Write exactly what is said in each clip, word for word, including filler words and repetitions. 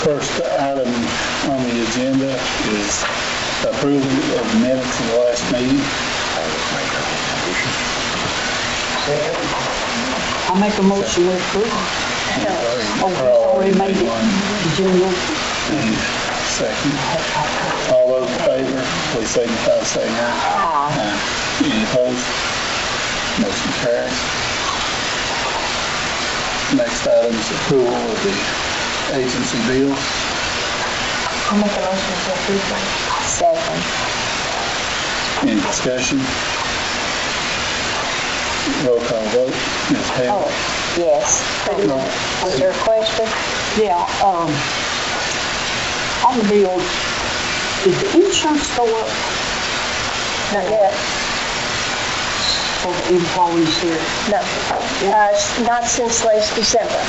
First item on the agenda is approval of the minutes of the last meeting. I'll make a motion to approve. Oh, already made it. Junior. Second. All those in favor, please signify by saying aye. Aye. Any opposed? Motion carries. Next item is approval of the agency bills. I'll make a motion to approve them. Second. Any discussion? Roll call vote. Miz Taylor? Oh, yes. Was there a question? Yeah, um, on the bills, did the insurance go up Not yet. for the employees here? No. Uh, not since last December.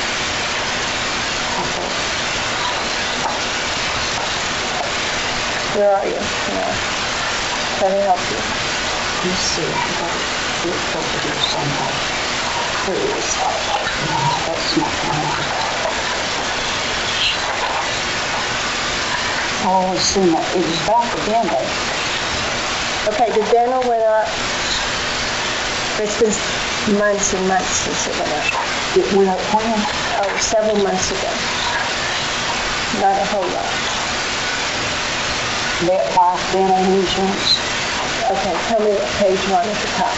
Where are you? No. Can I help you? Let's see, I got it over here somehow. Where is that? No, that's not coming. Oh, it's in the, it was back again, though. Okay, the dental went up. It's been months and months since it went up. It went up when? Oh, several months ago. Not a whole lot. That life dental insurance? Okay, tell me what page one at the top.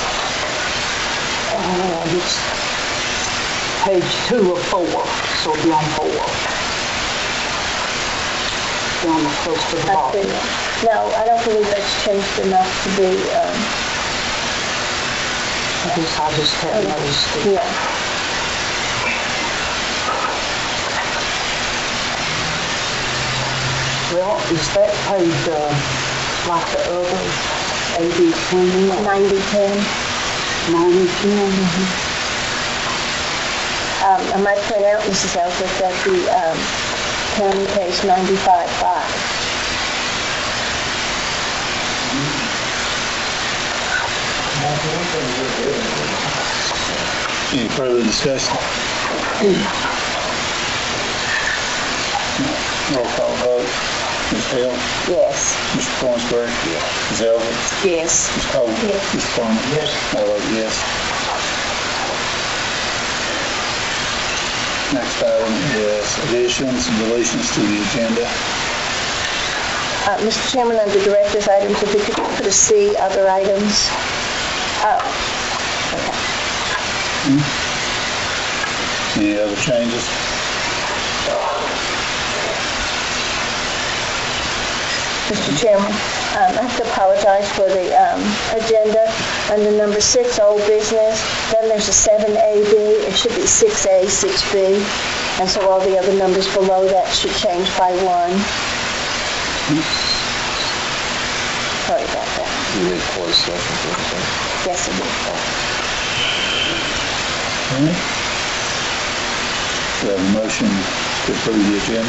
Uh, it's page two of four, so it'll be on four. Down close to the I bottom. see. No, I don't believe that's changed enough to be, um, I guess I just haven't noticed it. yeah. Well, is that paid, uh, like the other eighty twenty? ninety ten. ninety ten? Um, I might point out, Missus Ellsworth, that the, um, county pays ninety-five five. Any further discussion? Roll call vote. Miz Hill? Yes. Mister Thornsberry? Yes. Miz Ellsworth? Yes. Miz Cole? Yes. Miz Farmer? Yes. I vote yes. Next item is additions and deletions to the agenda. Uh, Mister Chairman, under Director's items, if we could put a C, other items. Oh, okay. Any other changes? Mister Chairman, um, I have to apologize for the um, agenda. Under number six, old business, then there's a seven A B. It should be six A, six B. And so all the other numbers below that should change by one. Sorry about that. You need closed session for this, Yes, it is. Okay. We have a motion to approve the agenda.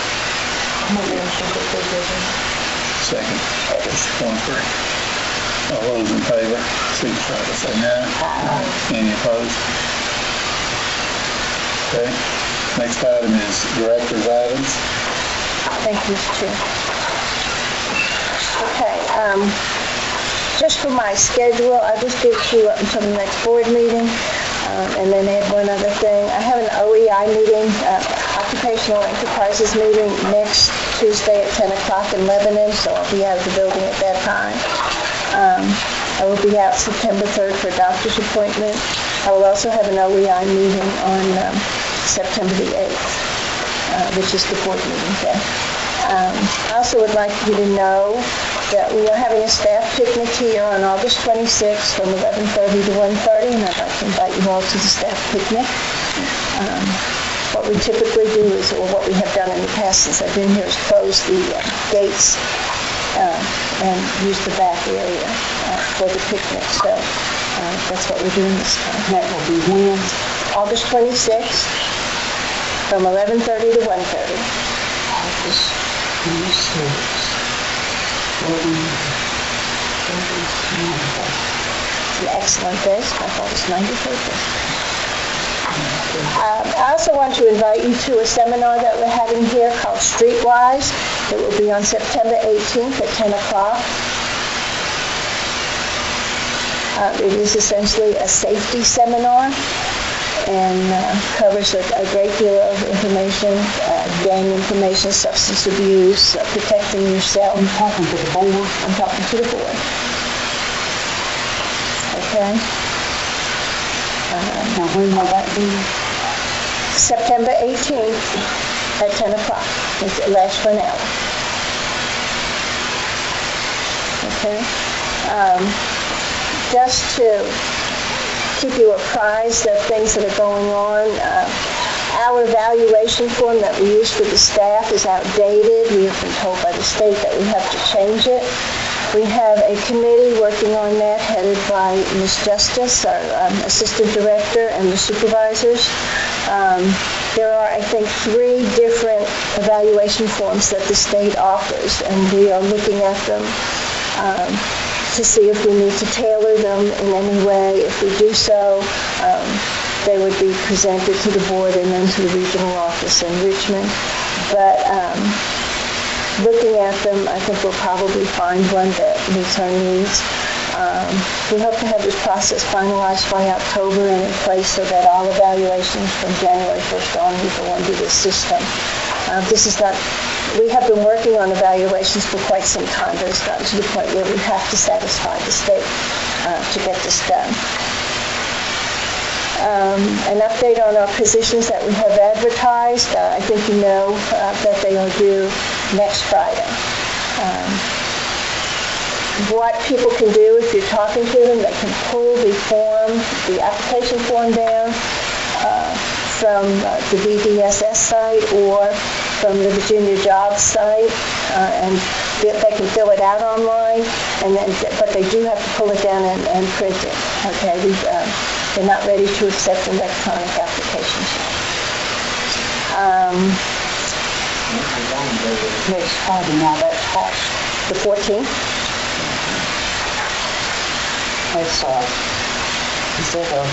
Second. Mister Thornsberry. All those in favor, signify by saying aye. Any opposed? Okay. Next item is director's items. Thank you, Mister Chair. Okay, um, just for my schedule, I'll just give it to you up until the next board meeting, um, and then add one other thing. I have an O E I meeting, uh, Occupational Enterprises meeting, next Tuesday at ten o'clock in Lebanon, so I'll be out of the building at that time. Um, I will be out September third for a doctor's appointment. I will also have an O E I meeting on um, September the eighth, uh, which is the board meeting day. Um, I also would like you to know that we are having a staff picnic here on August twenty-sixth from eleven thirty to one thirty, and I'd like to invite you all to the staff picnic. Um, what we typically do is, or what we have done in the past since I've been here, is close the uh, gates uh, and use the back area uh, for the picnic. So uh, that's what we're doing this time. That will be when? August twenty-sixth from eleven thirty to one thirty. August twenty-sixth. It's an excellent day. It's my father's ninety-third birthday. Um, I also want to invite you to a seminar that we're having here called Streetwise. It will be on September eighteenth at ten o'clock. Uh, it is essentially a safety seminar and uh, covers a, a great deal of information, uh, gang information, substance abuse, uh, protecting yourself. I'm talking to the board. I'm talking to the board. Okay? Um, Now, when will that be? September eighteenth at ten o'clock. It lasts for an hour. Okay? Um, just to keep you apprised of things that are going on, uh, our evaluation form that we use for the staff is outdated. We have been told by the state that we have to change it. We have a committee working on that headed by Miz Justice, our um, assistant director, and the supervisors. Um, there are, I think, three different evaluation forms that the state offers, and we are looking at them um, to see if we need to tailor them in any way. If we do so, um, they would be presented to the board and then to the regional office in Richmond. But um, looking at them, I think we'll probably find one that meets our needs. Um, we hope to have this process finalized by October and in place so that all evaluations from January first on will go under this system. Uh, this is not, we have been working on evaluations for quite some time, but it's gotten to the point where we have to satisfy the state uh, to get this done. Um, an update on our positions that we have advertised. Uh, I think you know uh, that they are due next Friday. Um, what people can do if you're talking to them, they can pull the form, the application form down uh, from uh, the V D S S site or from the Virginia Jobs site, uh, and they can fill it out online, and then, but they do have to pull it down and, and print it. Okay, we, uh, they're not ready to accept electronic applications. Um, Next Friday, now that's hot. the fourteenth. That's, uh, is that a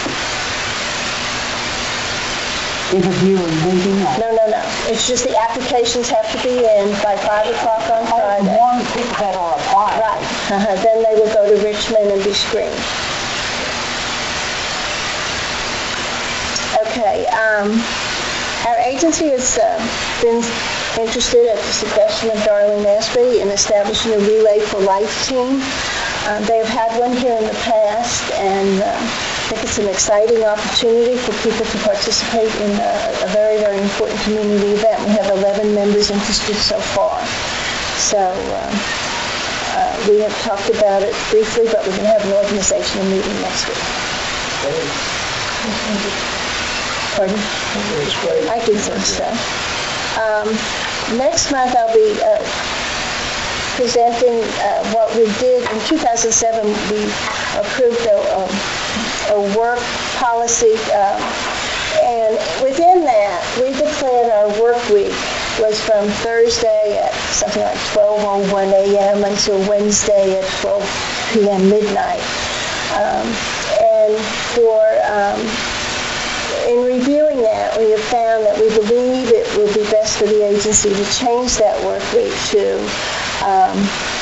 interview or meeting? Or? No, no, no. It's just the applications have to be in by five o'clock on Oh, Friday. one people that are applying. Right. Uh-huh. Then they will go to Richmond and be screened. Okay. Um, our agency has uh, been interested at the suggestion of Darlene Ashby in establishing a Relay for Life team. Uh, they've had one here in the past, and uh, I think it's an exciting opportunity for people to participate in a, a very, very important community event. We have eleven members interested so far. So uh, uh, we have talked about it briefly, but we're going to have an organizational meeting next week. Pardon? I do think so. Um, next month I'll be uh, presenting uh, what we did in two thousand seven. We approved a, a, a work policy, uh, and within that, we declared our work week was from Thursday at something like twelve oh one a.m. until Wednesday at twelve p.m. midnight. Um, and for um, in reviewing that, we have found that we believe it would be best for the agency to change that work week to um,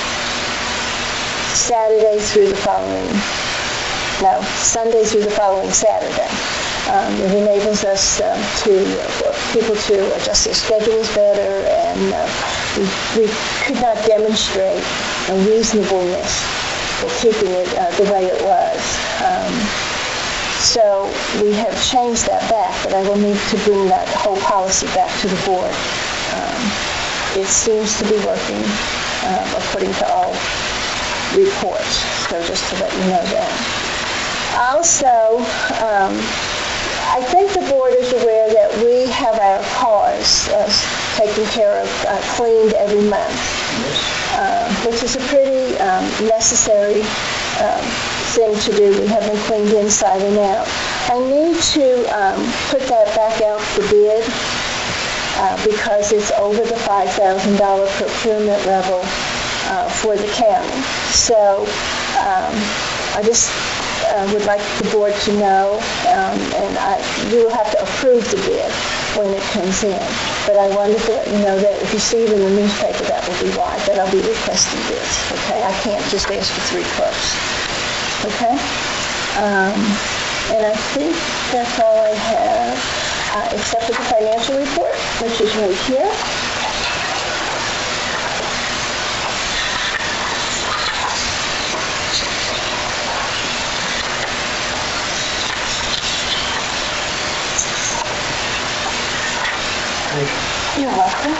Saturday through the following, no, Sunday through the following Saturday. Um, it enables us um, to, uh, people to adjust their schedules better, and uh, we, we could not demonstrate a reasonableness for keeping it uh, the way it was. Um, So we have changed that back, but I will need to bring that whole policy back to the board. Um, it seems to be working um, according to all reports, so just to let you know that. Also, um, I think the board is aware that we have our cars uh, taken care of, uh, cleaned every month, uh, which is a pretty um, necessary um, thing to do. We have them cleaned inside and out. I need to um, put that back out for bid uh, because it's over the five thousand dollars procurement level uh, for the county. So um, I just uh, would like the board to know, um, and I, you will have to approve the bid when it comes in. But I wanted to let you know that if you see it in the newspaper, that will be why, that I'll be requesting bids, okay? I can't just ask for three quotes, okay? Um, and I think that's all I have, uh, except for the financial report, which is right here. You're welcome.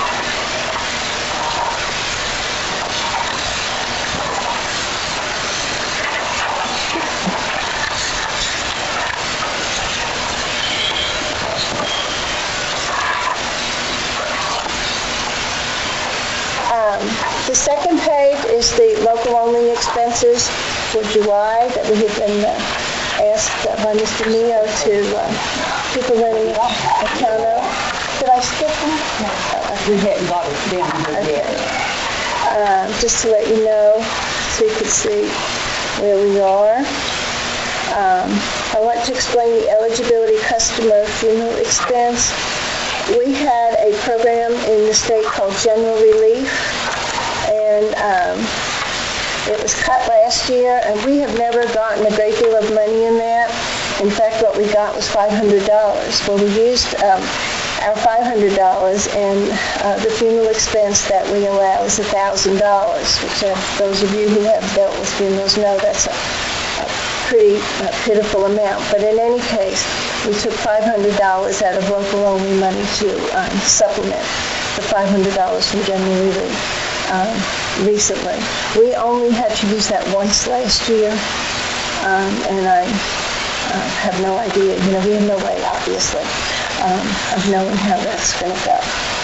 Um, the second page is the local only expenses for July that we have been uh, asked uh, by Mister Neo to uh, keep a running account of. Did I skip one? No. We hadn't got it down here yet. Uh, just to let you know, so you can see where we are. Um, I want to explain the eligibility customer funeral expense. We had a program in the state called General Relief, and um, it was cut last year, and we have never gotten a great deal of money in that. In fact, what we got was five hundred dollars. Well, we used um, our five hundred dollars, and uh, the funeral expense that we allow is one thousand dollars, which uh, those of you who have dealt with funerals know that's a, a pretty uh, pitiful amount. But in any case, we took five hundred dollars out of local-only money to um, supplement the five hundred dollars from General Relief um, recently. We only had to use that once last year, um, and I uh, have no idea. You know, we have no way, obviously, um, of knowing how that's going to go.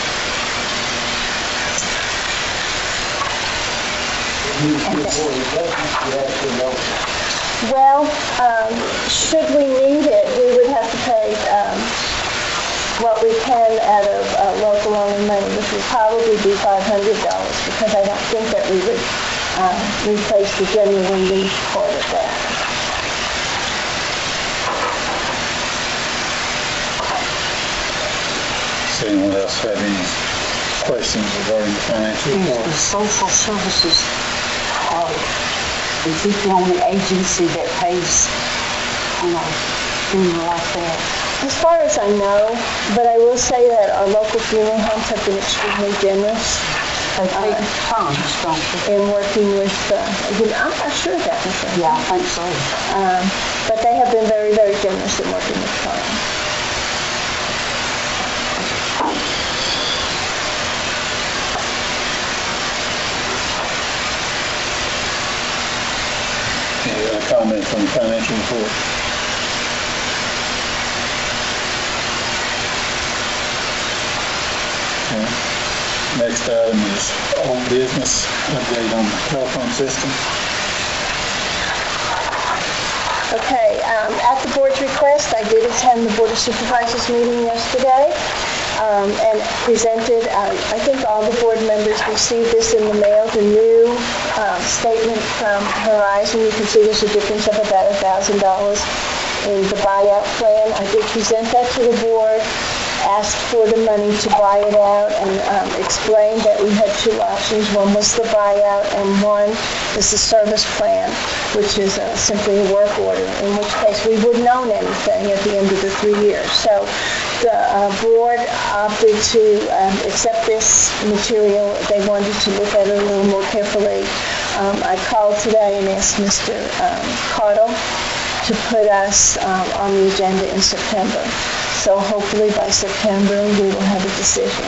Well, um, should we need it, we would have to pay um, what we can out of uh, local only money, which would probably be five hundred dollars, because I don't think that we would uh, replace the general relief part of that. Does anyone else have any questions regarding the financial Is report? the social services, uh, is it the only agency that pays, you know, funeral like that? As far as I know, but I will say that our local funeral homes have been extremely generous They pay funds, don't they? in working with, uh, you know, I'm not sure of that, Mister Yeah, I think so. Um, but they have been very, very generous in working with clients. Any other comments on the financial report? Okay. Next item is old business, update on the telephone system. Okay, um, at the board's request, I did attend the Board of Supervisors meeting yesterday um, and presented, uh, I think all the board members received this in the mail, the new uh, statement from Horizon. You can see there's a difference of about one thousand dollars in the buyout plan. I did present that to the board, asked for the money to buy it out, and um, explained that we had two options. One was the buyout, and one is the service plan, which is uh, simply a work order, in which case we wouldn't own anything at the end of the three years. So the uh, board opted to um, accept this material. They wanted to look at it a little more carefully. Um, I called today and asked Mister Um, Cardle to put us um, on the agenda in September. So hopefully by September we will have a decision.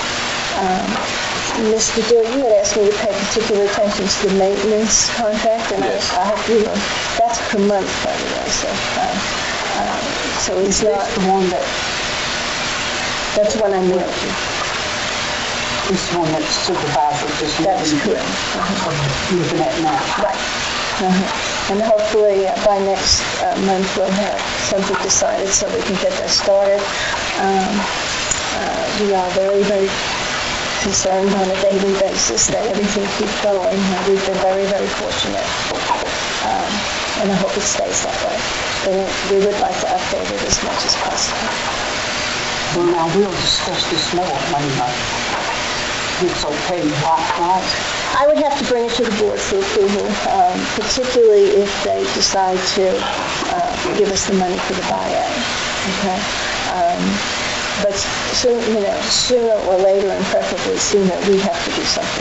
Um, Mister Dill, you had asked me to pay particular attention to the maintenance contract, and Yes. I, I hope you will. That's per month, by the way, so, uh, uh, so it's Is this not, the one that, that's what I mailed you. this one that supervisor just That is looking- correct. Uh-huh. looking at now? Right. Uh-huh. And hopefully uh, by next uh, month we'll have something decided so we can get that started. Um, uh, we are very, very concerned on a daily basis that everything keeps going. Uh, We've been very, very fortunate. Um, and I hope it stays that way. But we would like to update it as much as possible. Well, now we'll discuss this more when uh, it's okay, right, right? I would have to bring it to the board for approval, um, particularly if they decide to uh, give us the money for the buyout. Okay, um, but soon, you know, sooner or later, and preferably sooner, we have to do something.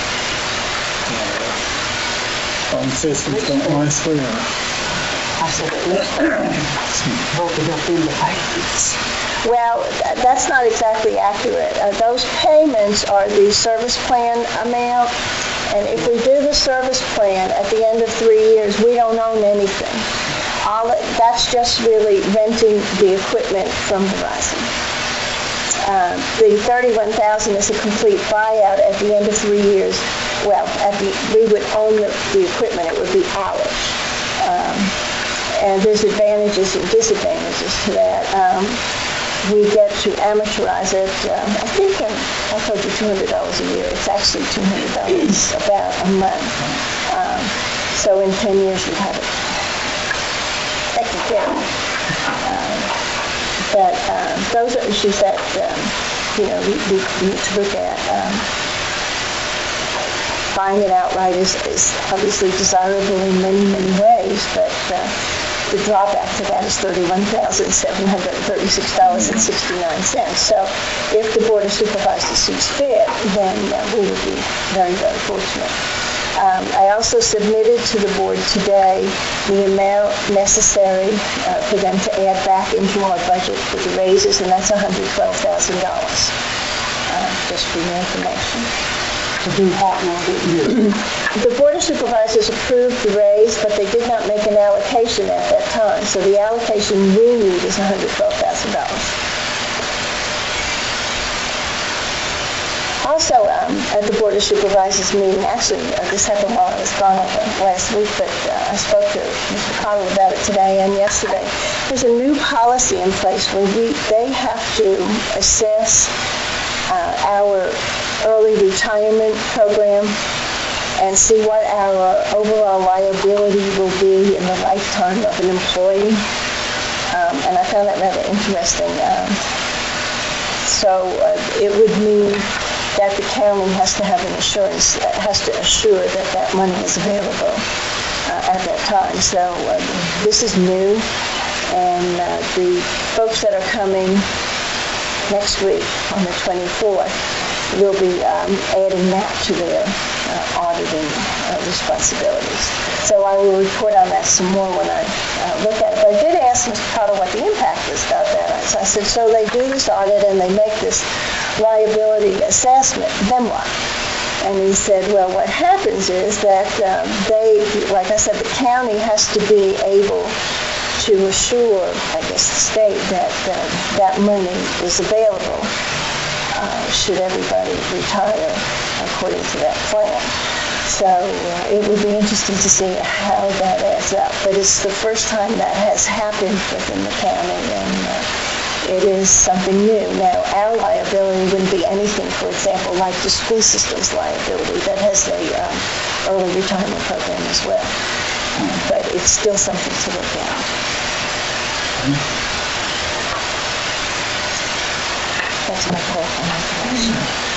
Phone systems don't nicely, or? I said, at least broke it up into payments. Well, th- that's not exactly accurate. Uh, those payments are the service plan amount, and if we do the service plan at the end of three years, we don't own anything. All it, that's just really renting the equipment from Verizon. Um, the thirty-one thousand is a complete buyout at the end of three years. Well, at the, we would own the, the equipment; it would be ours. Um, and there's advantages and disadvantages to that. Um, we get to amortize it. Um, I think um, I told you two hundred dollars a year. It's actually two hundred dollars about a month. Um, so in ten years, we have it taken care of. Um, but um, those are issues that um, you know we, we need to look at. Um, buying it outright is, is obviously desirable in many, many ways, but uh, the drawback to that is thirty-one thousand seven hundred thirty-six dollars and sixty-nine cents. So if the Board of Supervisors sees fit, then uh, we would be very, very fortunate. Um, I also submitted to the board today the amount necessary uh, for them to add back into our budget for the raises, and that's one hundred twelve thousand dollars, uh, just for your information. To do what now, didn't you? The Board of Supervisors approved the raise, but they did not make an allocation at that time. So the allocation we need is one hundred twelve thousand dollars. Also, um, at the Board of Supervisors meeting, actually, uh, this happened while I was gone uh, last week, but uh, I spoke to Mister Cottle about it today and yesterday. There's a new policy in place where we they have to assess uh, our early retirement program and see what our overall liability will be in the lifetime of an employee. Um, and I found that rather interesting. Um, so uh, it would mean that the county has to have an assurance, has to assure that that money is available uh, at that time. So uh, this is new, and uh, the folks that are coming next week on the twenty-fourth will be um, adding that to their uh, auditing uh, responsibilities. So I will report on that some more when I uh, look at it. But I did ask Mister Cottle what the impact was about that. So I said, so they do this audit and they make this liability assessment, then what? And he said, well, what happens is that um, they, like I said, the county has to be able to assure, I guess, the state that uh, that money is available uh, should everybody retire according to that plan. So uh, it would be interesting to see how that adds up. But it's the first time that has happened within the county, and uh, it is something new. Now, our liability wouldn't be anything, for example, like the school system's liability that has a um, early retirement program as well. But it's still something to look at. That's my clarifying information.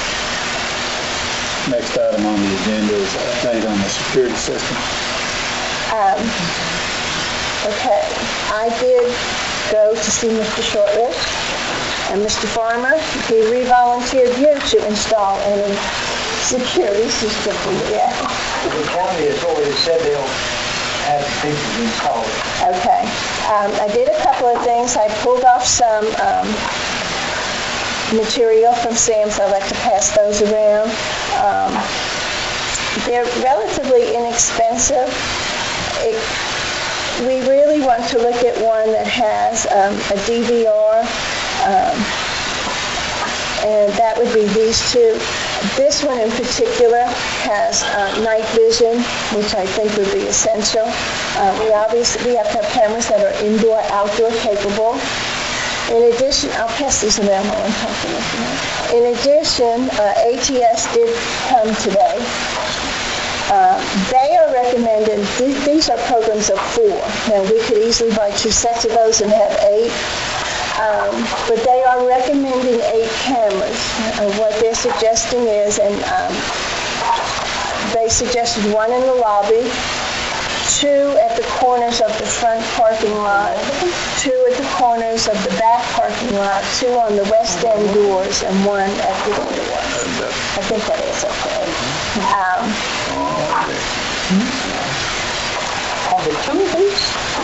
Next item on the agenda is update on the security system. Um, okay, I did go to see Mister Shortridge and Mister Farmer. He re-volunteered you to install any security system yet. The county has already said they'll have people install it. Okay. Um, I did a couple of things. I pulled off some um, material from Sam's. I'd like to pass those around. Um, they're relatively inexpensive. It, we really want to look at one that has um, a D V R, um, and that would be these two. This one in particular has uh, night vision, which I think would be essential. Uh, we obviously we have to have cameras that are indoor, outdoor capable. In addition, I'll pass these around while I'm talking. In addition, uh, A T S did come today Uh, They are recommending, th- these are programs of four. Now, we could easily buy two sets of those and have eight, um, but they are recommending eight cameras. Uh, What they're suggesting is, and um, they suggested one in the lobby, two at the corners of the front parking lot, two at the corners of the back parking lot, two on the west end doors, and one at this door. I think that is okay. Um, On the two of these?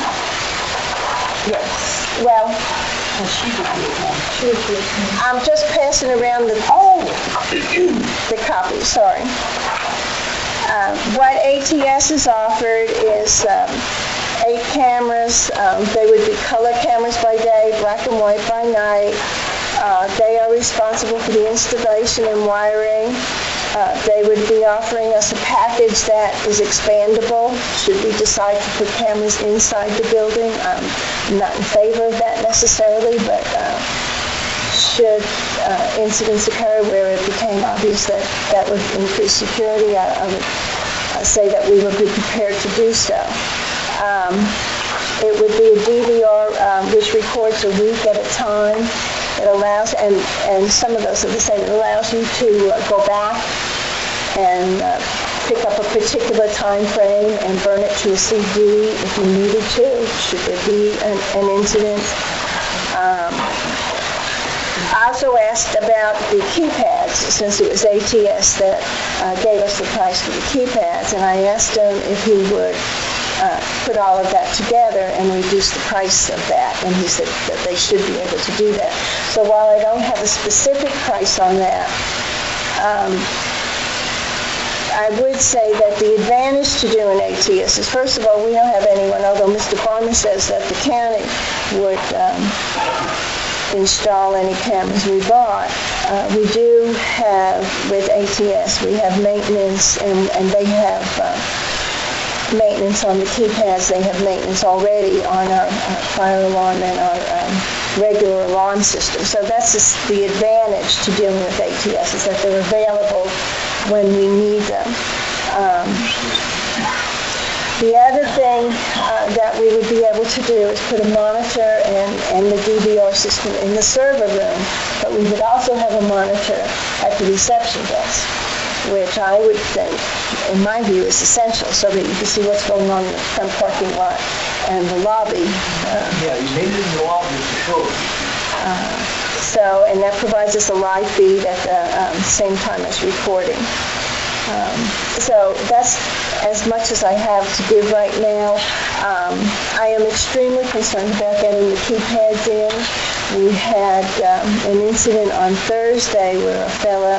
Yes. Well, Oh, she would be one. I'm just passing around the, Oh, the copy, sorry. Um, What A T S has offered is um, eight cameras. Um, They would be color cameras by day, black and white by night. Uh, They are responsible for the installation and wiring. Uh, They would be offering us a package that is expandable should we decide to put cameras inside the building. Um, I'm not in favor of that necessarily, but uh, should uh, incidents occur where it became obvious that that would increase security, I, I would uh, say that we would be prepared to do so. Um, it would be a D V R um, which records a week at a time. It allows, and, and some of those are the same, it allows you to uh, go back and uh, pick up a particular time frame and burn it to a C D if you needed to, should there be an, an incident. Um, I also asked about the keypads, since it was A T S that uh, gave us the price for the keypads, and I asked him if he would uh, put all of that together and reduce the price of that, and he said that they should be able to do that. So while I don't have a specific price on that, um, I would say that the advantage to doing A T S is, first of all, we don't have anyone, although Mister Farmer says that the county would um, install any cameras we bought. Uh, we do have, with A T S, we have maintenance, and, and they have uh, maintenance on the keypads. They have maintenance already on our, our fire alarm and our um, regular alarm system. So that's just the advantage to dealing with A T S, is that they're available when we need them. Um, The other thing uh, that we would be able to do is put a monitor and, and the D V R system in the server room, but we would also have a monitor at the reception desk, which I would think, in my view, is essential, so that you can see what's going on in the front parking lot and the lobby. Uh, Yeah, you need it in the lobby for sure. So, and that provides us a live feed at the um, same time as recording. Um, so that's as much as I have to give right now. Um, I am extremely concerned about getting the keypads in. We had um, an incident on Thursday where a fella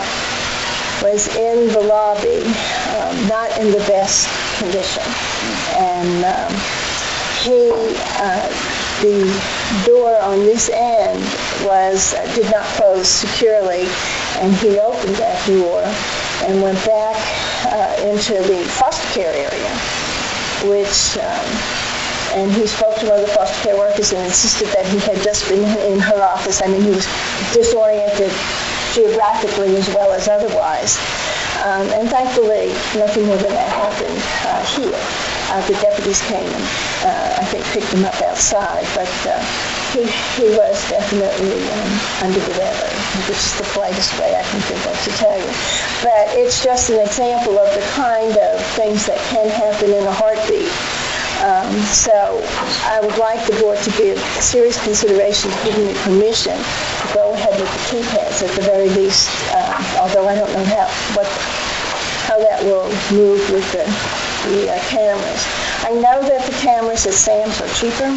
was in the lobby, um, not in the best condition. And um, he, uh, the door on this end was, uh, did not close securely, and he opened that door and went back uh, into the foster care area, which, um, and he spoke to one of the foster care workers and insisted that he had just been in her office. I mean, he was disoriented geographically as well as otherwise. Um, and thankfully, nothing more than that happened uh, here. Uh, the deputies came and, uh, I think, picked him up outside, but uh, he, he was definitely um, under the weather, which is the politest way I can think of to tell you. But it's just an example of the kind of things that can happen in a heartbeat. Um, so I would like the board to give serious consideration to giving me permission to go ahead with the keypads at the very least, uh, although I don't know how what how that will move with the, the uh, cameras. I know that the cameras at Sam's are cheaper,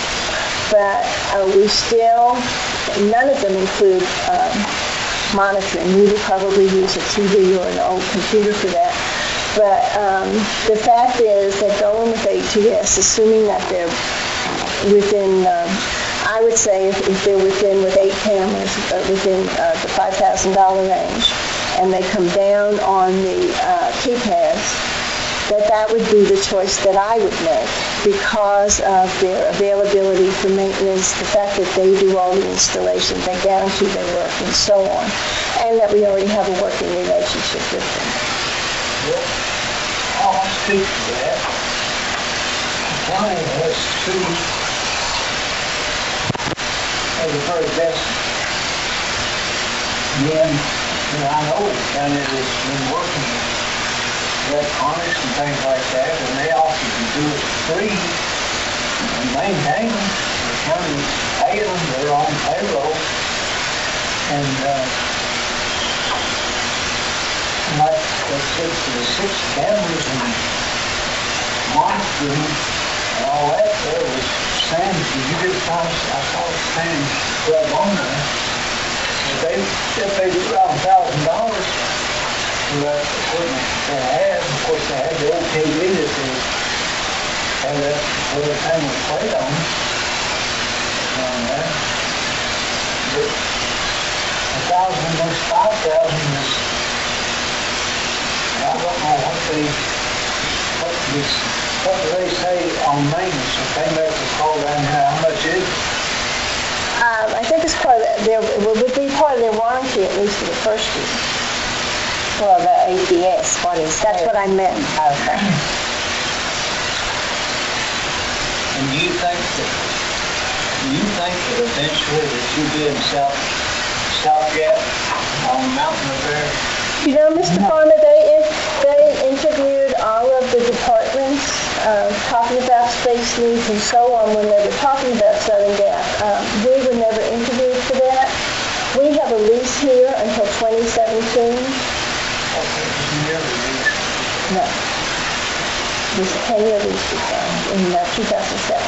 but uh, we still, none of them include um, monitoring. We would probably use a T V or an old computer for that. But um, the fact is that going with A T S, assuming that they're within, um, I would say if, if they're within, with eight cameras, uh, within uh, the five thousand dollars range, and they come down on the uh, keypads, that that would be the choice that I would make because of their availability for maintenance, the fact that they do all the installation, they guarantee their work, and so on, and that we already have a working relationship with them. speak to that. The county has two of the very best men that I know in the county that's been working with electronics and things like that, and they offer to do it free and maintain them. The county pay them, they're on payroll. And, uh, like, let's say for the six cameras and monitoring and all that, there was sand, did you get a chance? I saw sand club on there. And they, they paid around a thousand dollars for that equipment they had. Of course, they had the old K V that they had that, where the time was played on. On that. But a thousand, there's five thousand is, I don't know what they, what this, what do they say on maintenance, if they make a call down here, how much is it? Um, I think it's part of their, it would be part of their warranty at least for the first year. Well, the A P S, what is that? That's what I meant. Okay. And do you think that, do you think that eventually that you'll be in South, South Gap on the mountain up there? You know, Mister Farmer, they, they interviewed all of the departments, uh, talking about space needs and so on when they were talking about Southern Gap. Um, we were never interviewed for that. We have a lease here until twenty seventeen. Okay, you never did. No. This ten-year lease was done in uh, two thousand seven.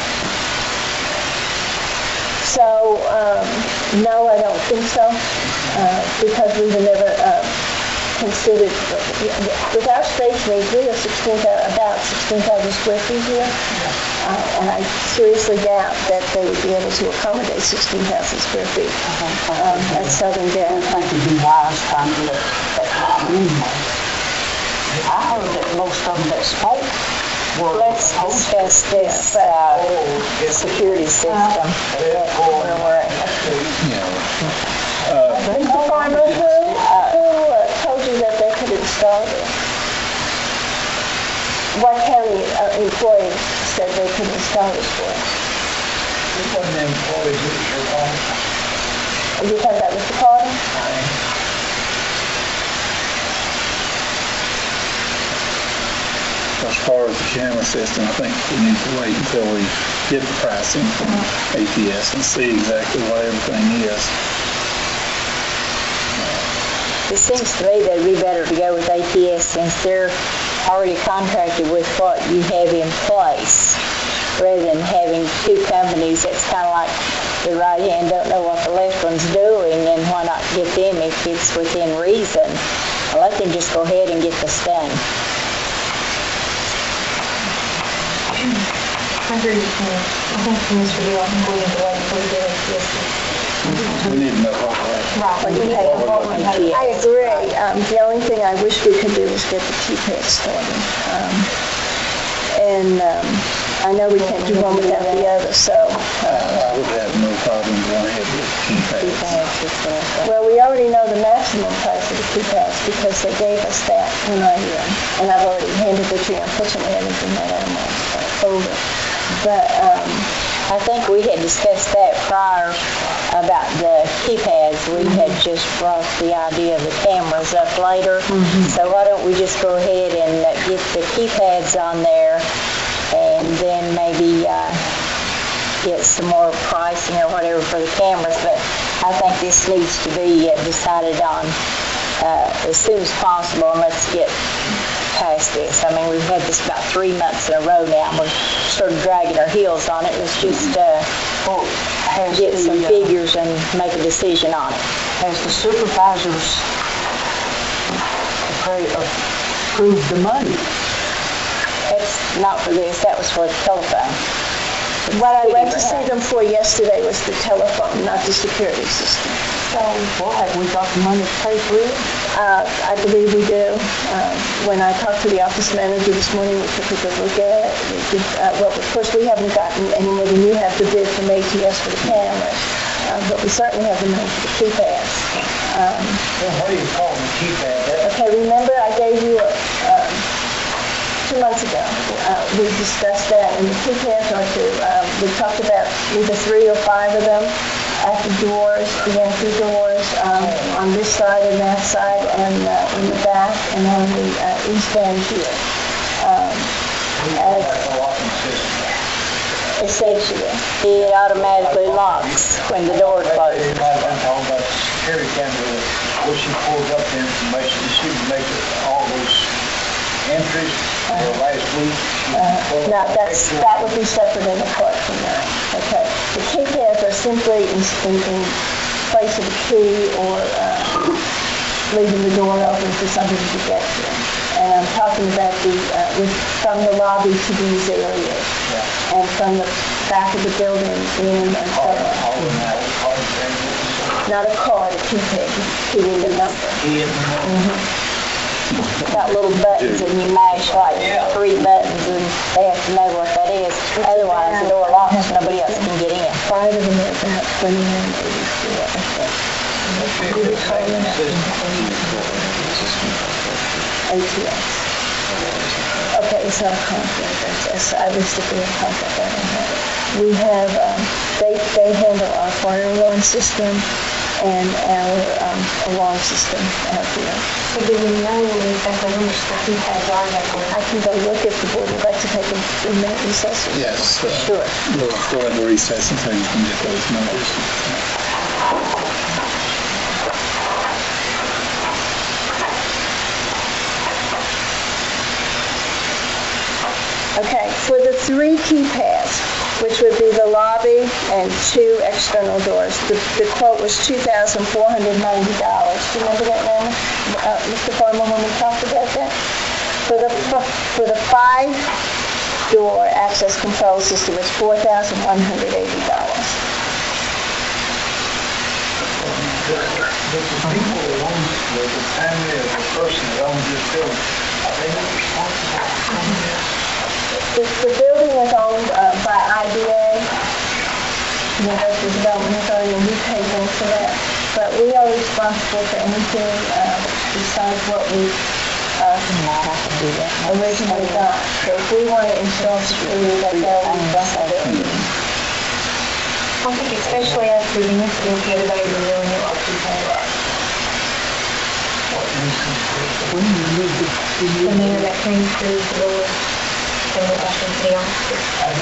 So, um, no, I don't think so, uh, because we were never uh, considered, with our space needs, we are sixteen, about sixteen thousand square feet here, uh, and I seriously doubt that they would be able to accommodate sixteen thousand square feet um, at Southern Gap. I think it'd be wise trying to look at that anyway. I heard that most of them that spoke were. Let's discuss this, uh, security system. Where we're at. Mister Farmer, who, who uh, told you that they could install this? What county uh, employee said they could install this for us? It wasn't employees, it was your own. Are you talking about Mister Carter? As far as the camera system, I think we need to wait until we get the pricing from A P S and see exactly what everything is. It seems to me that it'd be better to go with A P S since they're already contracted with what you have in place, rather than having two companies that's kind of like the right hand don't know what the left one's doing, and why not get them if it's within reason? And let them just go ahead and get this done. I agree with you. I think Mister Gill, I think we need to wait until we get it. We need to know what we're at. Right. Okay. What we're looking at. I agree. Um, the only thing I wish we could do is get the keypad started. Um, and um, I know we can't do one without the other, so. Uh, I would have no problem going ahead with the keypads. well, we already know the maximum price of the keypads because they gave us that when I, uh, and I've already handed it to you. Unfortunately, I didn't bring that out of my uh, folder. But, um, I think we had discussed that prior about the keypads. We had just brought the idea of the cameras up later. So why don't we just go ahead and uh, get the keypads on there, and then maybe uh, get some more pricing or whatever for the cameras. But I think this needs to be uh, decided on uh, as soon as possible, and let's get past this. I mean, we've had this about three months in a row now, and we're sort of dragging our heels on it. Let's just uh, Well, has get the, some uh, figures and make a decision on it. Has the supervisors appra- approved the money? That's not for this, that was for the telephone. what I went to see them for yesterday was the telephone, not the security system. So, well, have we got the money to pay for it? Uh, I believe we do. Uh, when I talked to the office manager this morning, we took a good look at it. We did, uh, well, of course, we haven't gotten any more than you have the bid from A T S for the cameras, uh, but we certainly have the money for the keypads. Um, Well, what do you call the keypad? That- okay, remember I gave you a, um, two two months ago, uh, we discussed that, and the keypads are to, um, we talked about either three or five of them at the doors, the entry doors, um, on this side and that side, and uh, in the back, and on the uh, east end here. Um, as Essentially, it automatically locks when the door closes. Everybody been talking about the security camera, where she pulls up the information, she can make it all those entries for last week. Uh, No, that's, that would be separate and apart from that, okay? The keypads are simply in, in, in place of the key or uh, leaving the door open for somebody to get to. And I'm talking about the, uh, with, from the lobby to these areas, and from the back of the building in and so on. Not a card, a keypad, key in the number. Got little buttons and you mash like three buttons and they have to know what that is. Otherwise, the door locks, nobody else can get in. Five of them are about twenty-nine eighty-four, I think. A T S. Okay, it's not a contract, that's, I wish that we had a contract, I don't have it. We have, um, they, they handle our fire alarm system and our, um, alarm system out here. So do we know exactly how much the keypads are that I can go look if the board would like to take a a minute recess. Yes. uh, Sure. We'll go into recess until you can get those numbers. Okay, for the three keypads, which would be the lobby and two external doors, the, the quote was two thousand four hundred ninety dollars. Do you remember that, Norman? Uh, Mister Farmer, when we talked about that? For the, for the five-door access control system, it's four thousand one hundred eighty dollars. The people that own, the the family of the person that owns this building, are they not responsible for some of this? The, the building is owned uh, by I D A, University Development Authority, and we pay them for that. But we are responsible for anything uh, besides what we uh, originally got. So if we want to install security, that's our responsibility. I think especially after the incident the other day, we really knew what we had. The mayor that came through the door, and went back into the office.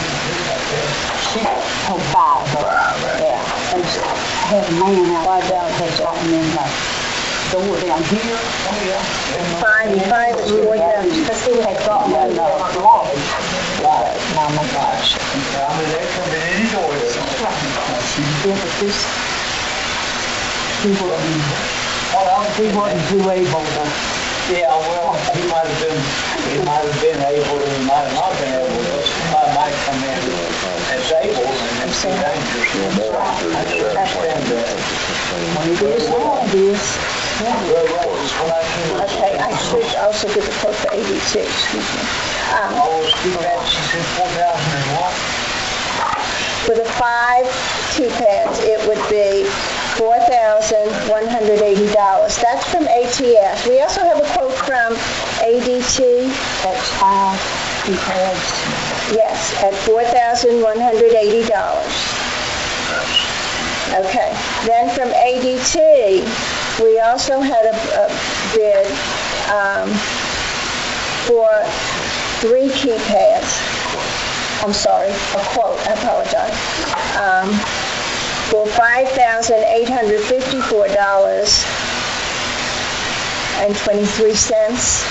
Oh, five, yeah. And just have a man out, why don't they shot him in the door down here? Five, five is four thousand. Because he had gotten that in the lobby. Right, oh my gosh. I mean, they come in any door. Yeah, but this, he wasn't, he wasn't too able to. Yeah, well, he might have been, he might have been able, or he might have not been able, but somebody might come in that's able, and it's dangerous. I can understand that. When he did wrong, this. Well, right, it's when I came. Okay, I should also give a quote for eighty-two, excuse me. Um, Oh, Steve, she said four thousand and what? For the five keypads, it would be four thousand one hundred eighty dollars. That's from A T S. We also have a quote from A D T. That's five keypads. Yes, at four thousand one hundred eighty dollars. Okay. Then from A D T, we also had a, a bid um, for three keypads. I'm sorry, a quote, I apologize. Um, for five thousand eight hundred fifty-four dollars and twenty-three cents.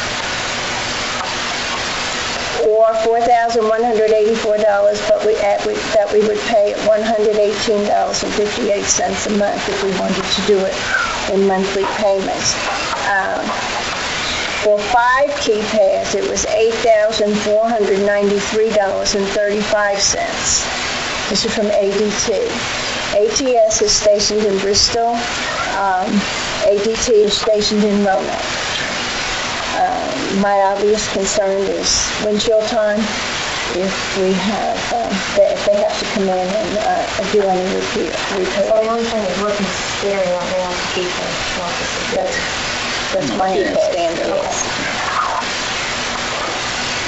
Or four thousand one hundred eighty-four dollars, but we, at, we, that we would pay at one hundred eighteen dollars and fifty-eight cents a month if we wanted to do it in monthly payments. Um, For five keypads, it was eight thousand four hundred ninety-three dollars and thirty-five cents. This is from A D T. A T S is stationed in Bristol. Um, A D T is stationed in Roanoke. Uh, my obvious concern is windshield time. If we have, um, they, if they have to come in and uh, do any repair. repair. So the only thing that's working scary right now is the keypad, not the security. That's, that's my understanding.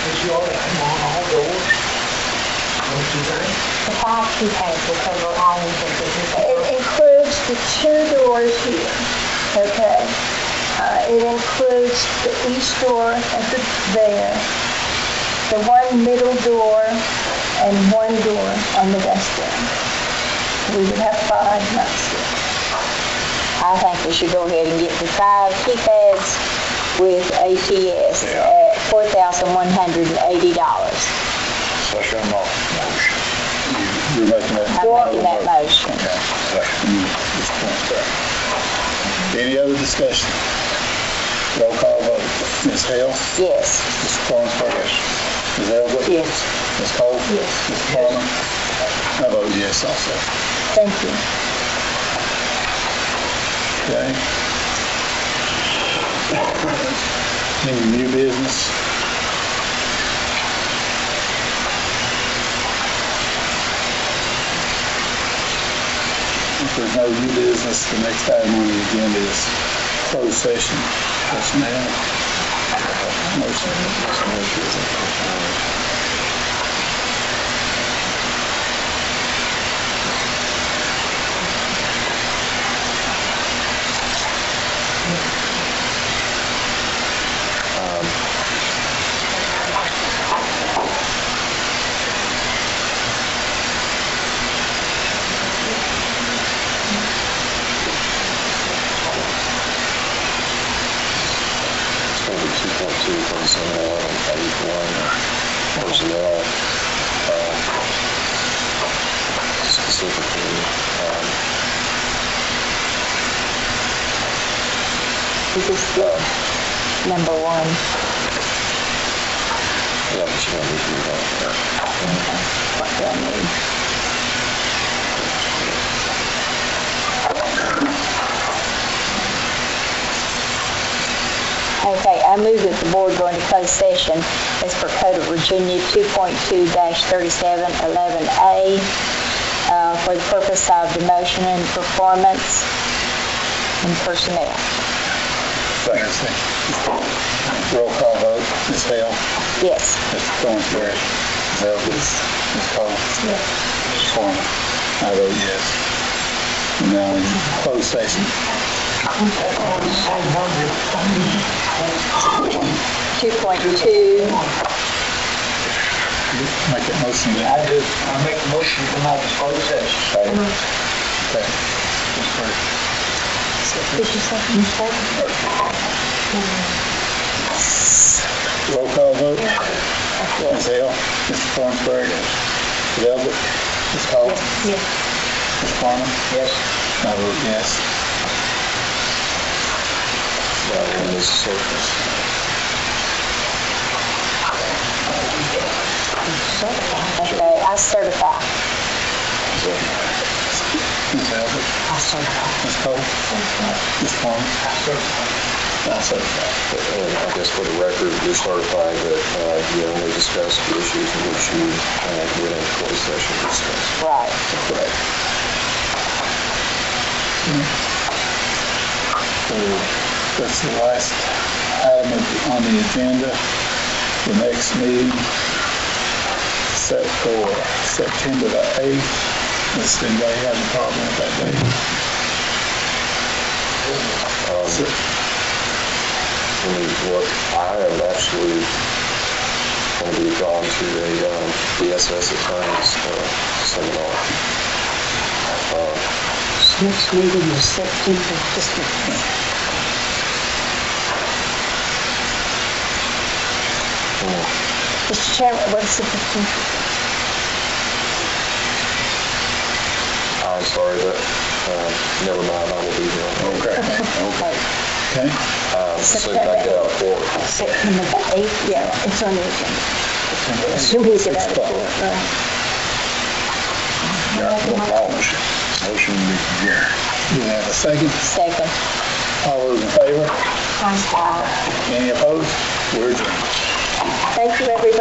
But you ought to have them on all doors. Don't you think? The five keypads will cover all of the business. It includes the two doors here, okay? Uh, it includes the east door at the, there, the one middle door, and one door on the west end. We would have five, not six. I think we should go ahead and get the five keypads with A T S at four thousand one hundred eighty dollars. Second motion. You're making that. I'm making that motion. Okay. Mm, this point there. Any other discussion? Roll call vote. Miz Hale? Yes. Mister Farnsworth? Yes. Miz Elbert? Yes. Miz Cole? Yes. Mister Farmer? I vote yes also. Thank you. Okay. Any new business? If there's no new business, the next item on the agenda is closed session. Personnel. Motion. two point two, personnel, eighty-one, personnel, uh, specifically, um, This is the number one. yeah, but you don't need to do that. What do I need? Okay, I move that the board go into closed session as per Code of Virginia two point two thirty-seven eleven A uh, for the purpose of demotion and performance and personnel. Second. Roll call vote. Miz Hale? Yes. Mister Thornsberry? Miz Elbert? Miz Cole? Yes. Mister Farmer? I vote yes. Now in closed session. two point two. Make a motion I then. do, I make a motion to come out of closed session. Okay. Miz Burke. Did you second the second? Roll call vote. Miz Hale? Mister Thornsberry? Miz Elbert? Miz Cole? Yes. Mister Farmer? Yes. I vote yes. That one is surface. Okay, I certify. Miz Elbert? I certify. Miz Cole? Mister Farmer? I certify. And I guess for the record, you're certifying that uh, you only discussed the issues in which you uh, went into closed session to discuss. Right. Correct. So that's the last item of- on the agenda. The next meeting set for September the eighth. Does anybody have a problem with that date? Um, So, I mean, what I have actually going to be gone to a um, D S S attorney's uh, seminar. Uh, Next meeting is September, just a Mister Chairman, what's the fifteenth? I'm sorry, but uh, never mind, I will be here. Okay. Okay. Okay. Um, so I get out for September the eighth. Yeah, it's on the agenda. September eighth, Should we get six out of o'clock. court, right? Motion. Motion to adjourn. Do we have a second? Second. All those in favor? Any opposed? We're adjourned. Thank you, everybody.